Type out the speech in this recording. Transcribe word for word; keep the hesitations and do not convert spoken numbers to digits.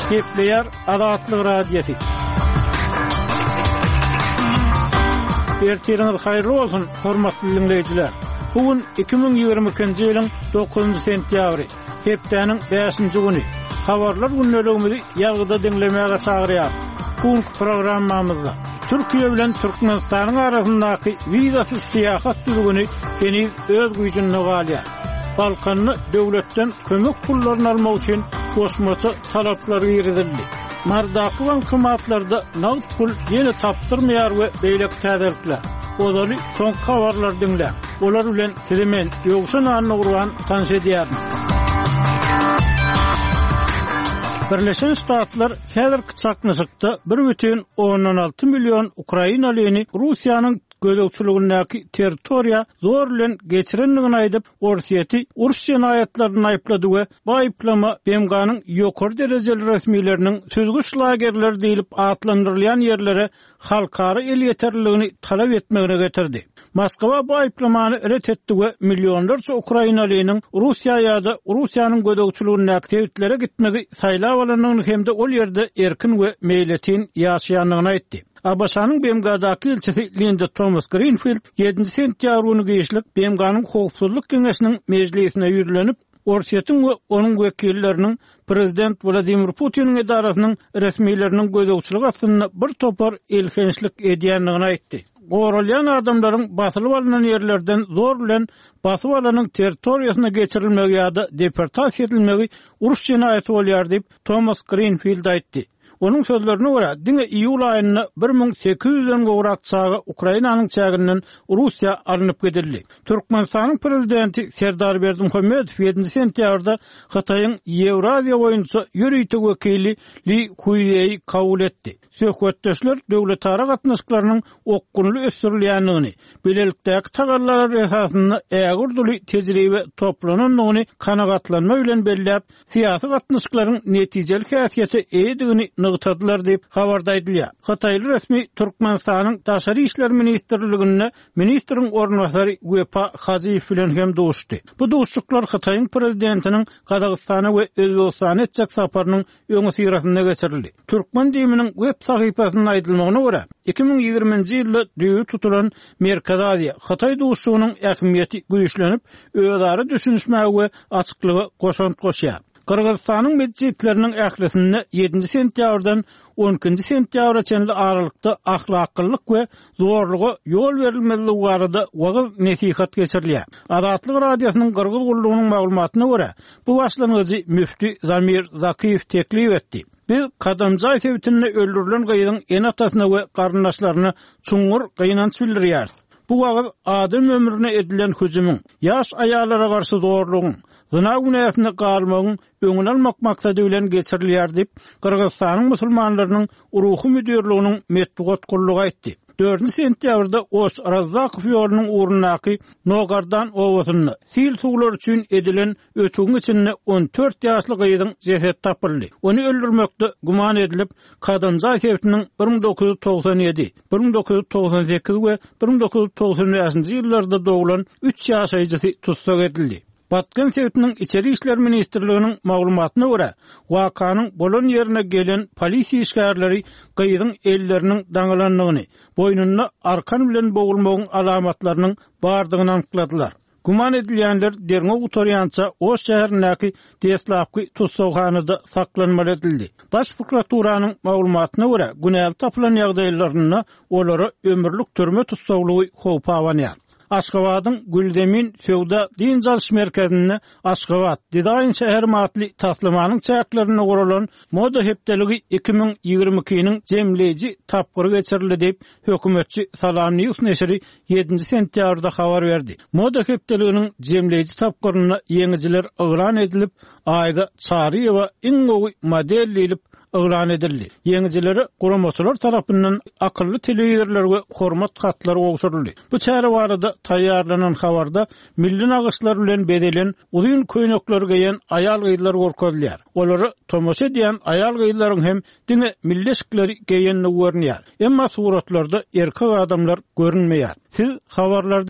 Kepleyer Azatlyk Radiosu. Ertiriniz hayırlı olsun, hormatly dinleyijiler. Bugün iki bin ýygrimi ikinji ýylyň dokuzynjy sentýabry, hepdeniň beşinji güni. Habarlar günneligimizi ýagda dinlemäge çagyrýar. Bu programmamyzda Türkiýe bilen Türkmenistanyň arasyndaky wizasyz syýahat düzgüni deniz öz güýjüni galýar. Balkanyny döwletden kömek pullaryny almak üçin goşmaça talaplary ýerledildi. Mardaky bankomatlarda nagd pul ýene tapdyrmaýar we beýleki täzirlikler. Ozaly soň habarlar dinle. Olar bilen sizimen ýogşan anyny urgan tanş edýär. Birleşen Ştatlar häzirki çaknysykda bir бүтүn oňdan alty million Ukrainalyny Russiýanyň gözegçiligindäki territoriýa zor bilen geçirenligini aýdyp, Orsiýety uruş jenaýatlaryny aýplady we bu aýplama B M G'nyň ýokary derejeli resmiýleriniň sözgüç lagerleri diýilip atlandyrylýan ýerlere halkara el ýeterligini talap etmegine getirdi. Moskwa bu aýplamany ret etdi we millionlarça Ukrainalynyň Russiýa ýa-da Russiýanyň gözegçiligindäki täwirtlere gitmegi saýlap alanyny hemde ol ýerde erkin we meýletin ýaşaýanlygyny aýtdy. A B S-nyň B M G'daky elçisi Linda Thomas Greenfield ýedinji sentýabr güni geçlik B M G'nyň howpsuzlyk keňeşiniň mejlisine ýürlenip, Orsiýetyň weonyň wekilleriniň prezident Vladimir Putiniň edarasynyň resmiýleriniň gözegçiligi aslynda bir topar elkençlik edýänligini aýtdy. Goralyan adamlaryň basylyp alynan ýerlerden zor bilen basyp alanyň territoriýasyna geçirilmegi ýa-da deportasiýa edilmegi uruş jenaýaty bolýar diýip Thomas Greenfield aýtdy. Onun sözlerine göre, diňe iýul aýyna bir min sekiz ýüzden gowrak çagy Ukrainanyň çäginden Russiýa alınıp gedildi. Türkmenistanyň prezidenti Serdar Berdimuhammedow ýedinji sentýabrda Hataýyň Ýewraziýa boýunça ýürüýtük wekili Li Huiye'yi kabul etdi. Söhbetdeşler döwletara gatnaşyklarynyň okgunly ösürilýänligini, bilelikdäki tagallar esasynda ägirduli tejribe toplananyny kanagatlanma bilen belläp, syýasy gatnaşyklaryň netijeli häsiýeti eýdigini nygtadylar diýip habarda edilýär. Hataýly resmi Türkmenistanyň Daşary işler ministrligine ministriň ornwasary Wepa Haziýew bilen hem duşdy. Bu duşluklar Hataýyň prezidentiniň Kazakstana we Özbekistana etjek saparynyň öňü syrasynda geçirildi. Türkmen diýiminiň web sahypasyna aýdylmagyna görä, iki bin ýygrimiňji ýylda düýü tutulan Merkez Aziýa Hataý duşugynyň ähmiýeti güýçlenip, özara düşünişmäge we açyklygy goşant goşýar. Kırgızstanyň medeniýetleriniň ählisinde ýedinji sentýabrdan on ikinji sentýabra çenli aralykda ahlaklyk we zorlugy ýol berilmezligi barada wagyz nesihat geçirilýär. Azatlyk radiosynyň Kırgız gullugynyň maglumatyna görä, bu başlangyjy müfti Zamir Zakiýew teklip etdi. Biz Kadamjay sebitinde öldürülen gaýdyň en atasyna we garyndaşlaryna çuňur gynanç bildirýär. Bu wagyz adam ömrüne edilen hüjümüň, ýaş aýallara garşy zorlugyň, zina günäsine galmagyň öňüne almak maksady bilen geçirilýär diýip Kırgızstanyň musulmanlarynyň uruhy müdürliginiň metbuat gullugy aýtdy. dördünji sentýabrda Oş Razzakow ýolunyň urunaky Nogardan owasyny sil suwlar üçin edilen ötügiň içinde on dört ýaşly gaýdyň jeset tapyldy. Onu öldürmekde guman edilip Kadamjay sebitiniň bir min dokuz ýuz togsan ýedi, bir min dokuz ýuz togsan sekiz we bir min dokuz ýuz togsan beşinji ýyllarda doglan üç ýaşaýjy tutsak edildi. Batkan sebitiniň içeri işler ministrliginiň maglumatyna görä, wakanyň bolan ýerine gelen polisiýa işgärleri gaýdyň elleriniň daňalanlygyny, boýnuna arkan bilen bogulmagyň alamatlarynyň bardygyny anykladylar. Guman edilýänler derňe utorýança o şäherindäki Teslapky tutsaghanada saklanmaly edildi. Baş prokuraturanyň maglumatyna görä, günäli tapylan ýagdaýlaryna olary ömürlük türme tutsaglygy howpa awanýar. Aşgabatyň Güldemin Sewda din jalş merkezinde Aşgabat Didaýyn şäher matly taslimanyň çäklerini guralan moda hepdeligi iki bin ýygrimi ikiniň jemleýiji tapgyry geçirildi diýip hökümetçi Salam News neşri ýedinji sentýabrda habar berdi. Moda hepdeliginiň jemleýiji tapgyryna ýeňijiler ýylan edilip, aýda Çaryýewa iň gowy model diýilip ýylan edildi. Ýeňijileri guramaçylar tarapyndan akylly telewizorlar we hormat katlary ogşuruldy. Bu çäre barada taýýarlanan habarda milli nagyşlar bilen bedelen uzun köýnekler giýen aýal gyýlar gorkadylýar. Olary tomoşa edýän aýal gyýlaryň hem diňe milli şikleri giýenli görünýär. Emma suratlarda erkek adamlar görünmeýär. Siz habarlarda